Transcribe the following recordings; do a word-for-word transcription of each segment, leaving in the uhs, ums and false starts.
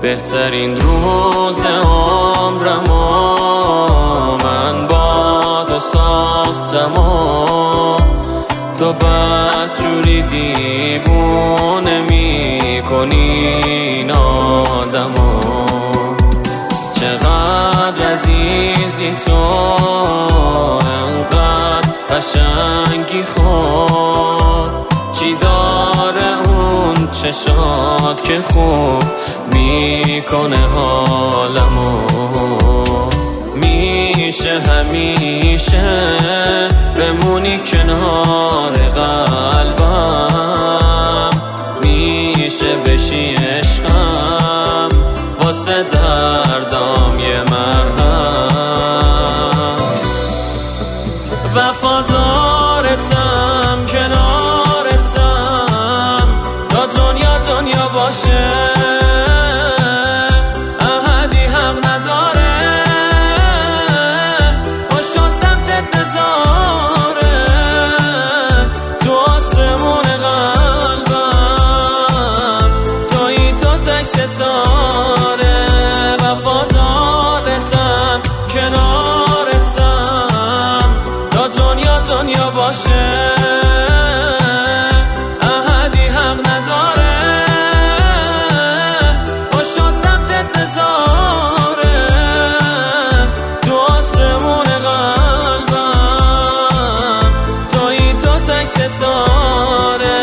بهترین روز عمرمو من با تو ساختم و تو بدجوری دیوونه میکنی این آدمو. چقدر عزیزی تو، انقدر قشنگی خود، چی داره اون چشات که خوب میکنه حالمو. میشه همیشه بمونی کنار قلبم، میشه بشی عشقم واسه دردام یه مرهم. وفادارتم کنارتم تا دنیا دنیا باشه. دنیا باشه احدی حق نداره پاشو سمتت بذاره تو آسمون قلبم، تویی تو تک ستاره.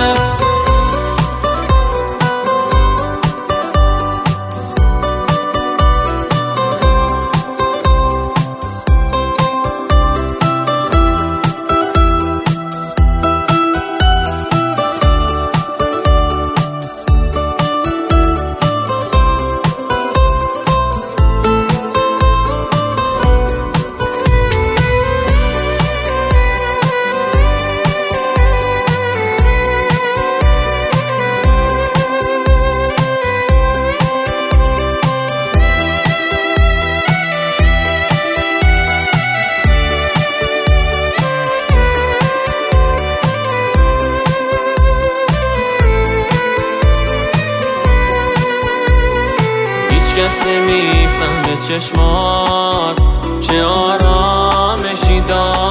کس نمیفهمه چشمات چه آرامشی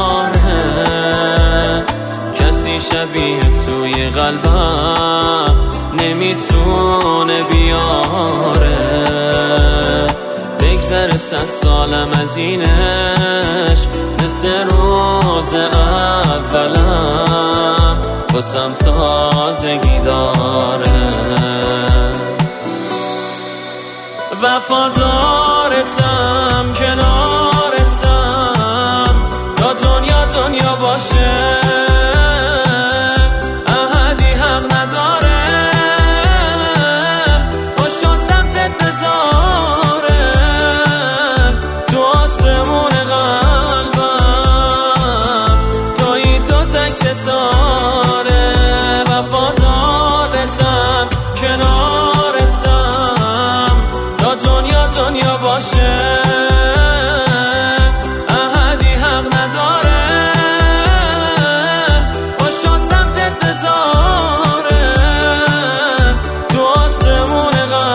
داره، کسی شبیه توی قلبم نمیتونه بیاره. بگذره صد سالم از این عشق مثل روز اولم واسم تازگی داره. وفادارتم کنارتم تا دنیا دنیا باشه. احدی حق نداره پاشو سمتت بذاره تو آسمون قلبم، تویی تو تک ستاره. وفادارتم کنارتم دنیا دنیا باشه احدی حق نداره پاشو سمتت بذاره تو آسمون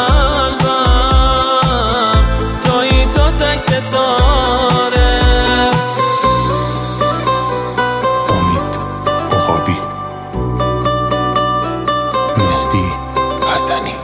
قلبم، تویی تو تک ستاره. امید عقابی، مهدی حسنی.